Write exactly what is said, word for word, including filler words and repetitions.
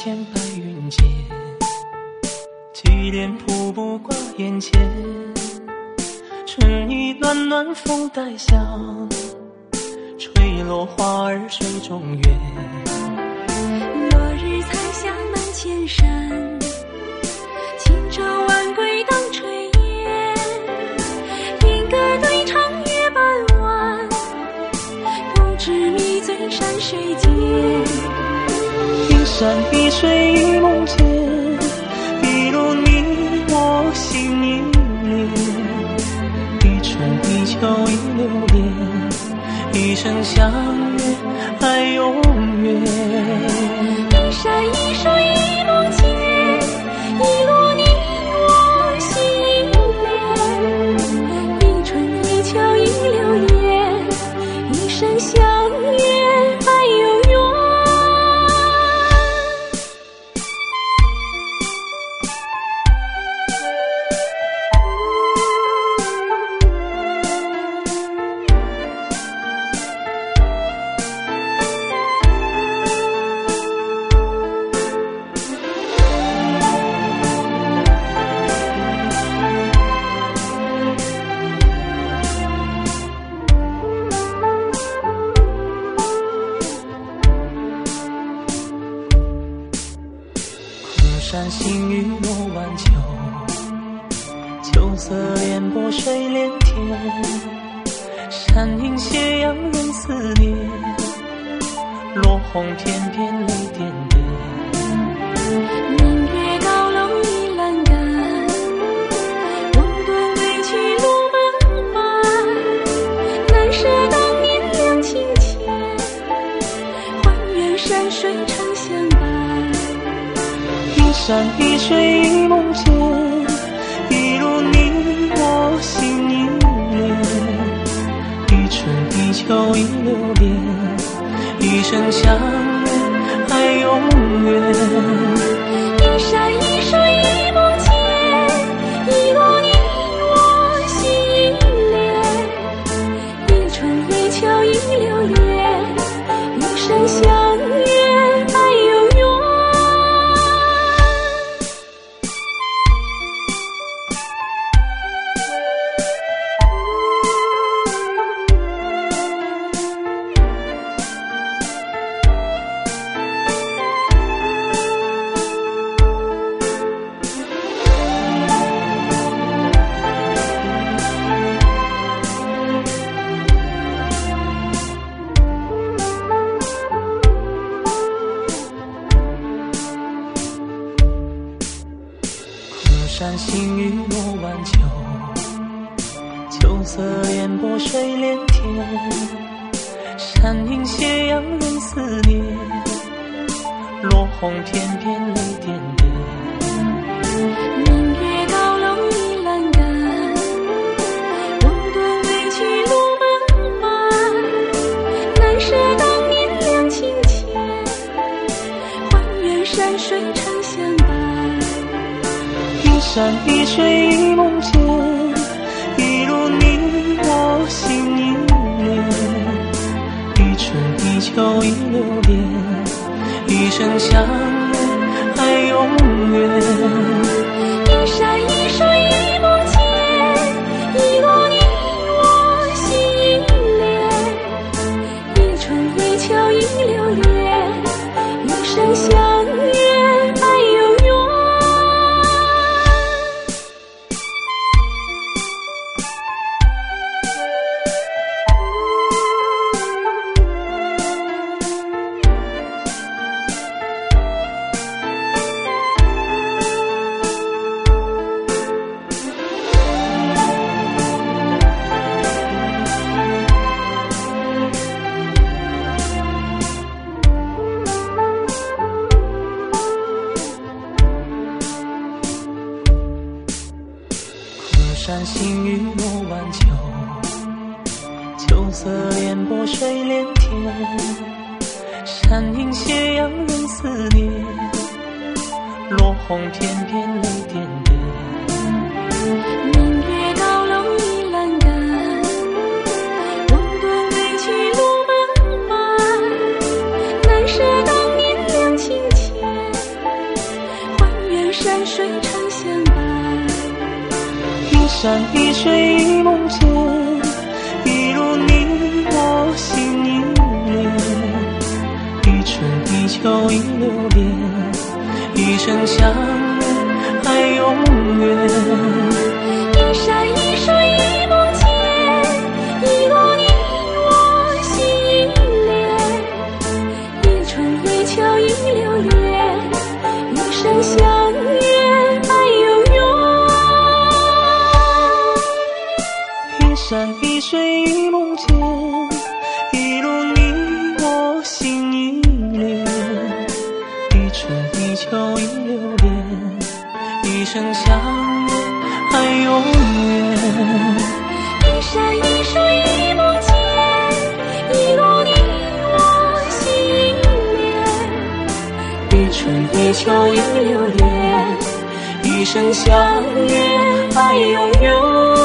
见白云间，菊帘瀑布挂眼前，春意暖暖风带香，吹落花儿水中月。 落日彩霞满千山，轻舟晚归当炊烟，莺歌对唱月半弯，不知迷醉山水间。 一山一水一梦间，一路你我心依恋，一春一秋一流连，一生相约爱永远。 一山一水一梦间，一路你我心依恋，一春一秋一流连，一生相约爱永远。 山行雨落晚秋，秋色连波水连天，山影斜阳人思念，落红片片泪点点。 明月高楼一栏杆，望断归去路漫漫，难舍当年两情牵，还原山水长相伴。 一山一水一梦间，一路你我心依恋，一春一秋一流连，一生相约爱永远。 一山一水一梦间，一路你我心依恋，一春一秋一流连，一生相约爱永远。 山行雨落晚秋，秋色连波水连天，山影斜阳人思念，落红片片泪点点。 明月高楼一栏杆，望断归去路漫漫，难舍当年两情牵，还原山水长相伴。 一山一水一梦间，一路你我心依恋，一春一秋一流连，一生相约爱永远。 一山一水一梦间，一路你我心依恋，一春一秋一流连，一生相约爱永远。 山行雨落晚秋，秋色连波水连天，山影斜阳人思念，落红片片泪点点。 明月高楼一栏杆，望断归去路漫漫，难舍当年两情牵， 山一水一梦间，一路你我心依恋，一春一秋一留恋，一生相约爱永远。 一山一水一梦间，一路你我心依恋，一春一秋一留恋，一生相约爱永远。 一山一水一梦间，一路你我心依恋，一春一秋一留恋，一生相约爱永远。 一山一水一梦间，一路你我心依恋， 一春一秋一留恋，一生相约爱永远。